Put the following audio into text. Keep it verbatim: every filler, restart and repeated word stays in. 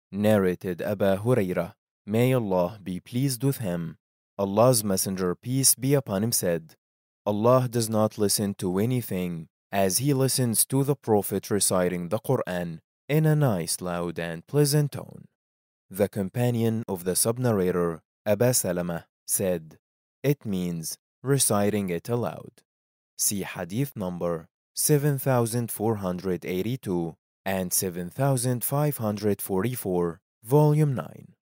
Narrated Abu Hurairah, may Allah be pleased with him. Allah's Messenger, peace be upon him, said, Allah does not listen to anything as he listens to the Prophet reciting the Quran in a nice, loud, and pleasant tone. The companion of the sub-narrator, Aba Salama, said, it means reciting it aloud. See hadith number seven thousand four hundred eighty-two and seven thousand five hundred forty-four, volume nine.